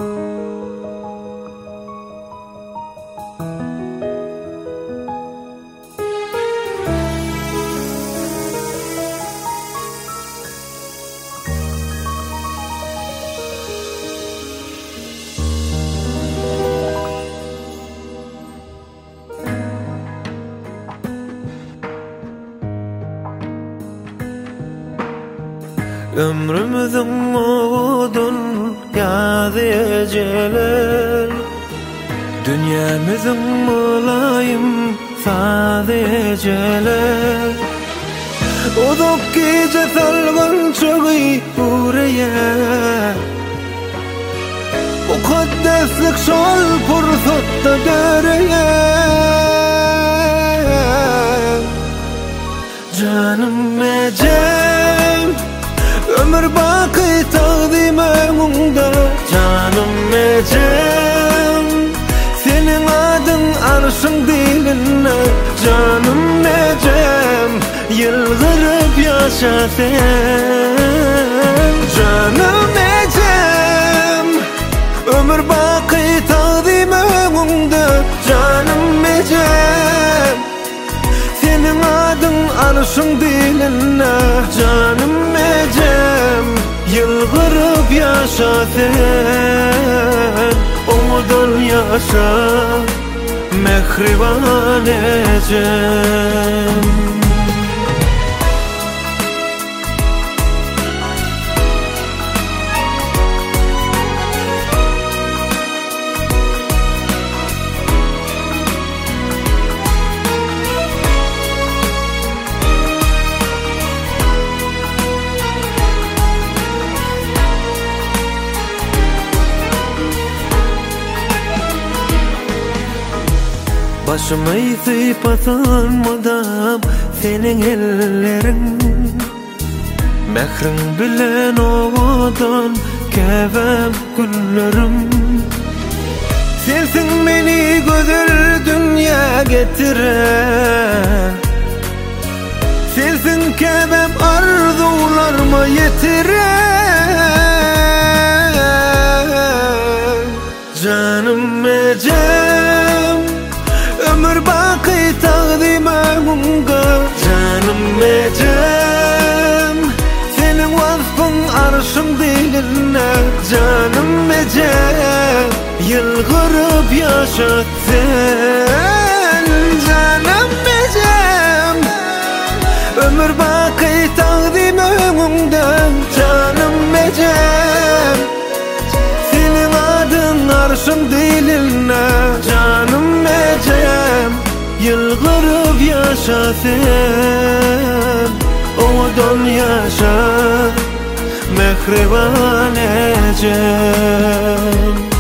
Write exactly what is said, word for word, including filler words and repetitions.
Ömrümüzün odun yâdı eceler, dünyamızın mulayim sazı eceler. Odok gece salgın çögü buraya, mukaddeslik şol fırsatta döreye. Canım ecem, ömür baki taqdime munda. Canım ecem, senin adın arşın diline. Canım ecem, yılgırıp yaşa sen. Canım ecem, ömür baki taqdime munda. Canım ecem, senin adın arşın diline. Canım ecem, yılgırıp yaşa sen. Umudan yaşa, mehriban ecem. Başımı yitip atanmadım senin ellerin. Mehrin bilen oğudan kevem günlerim. Sensin beni güzel dünya getiren, sensin kevem arzularıma yetiren. Canım ecem, ömür baki taqdime munga. Canım ecem, senin vasfın arşın diline. Canım ecem, yılgırıp yaşa sen. Canım ecem, ömür baki taqdime munga. Canım ecem, senin adın arşın diline. Canım ecem, yılgırıp yaşa sen. Odan yaşa, mehriban ecem.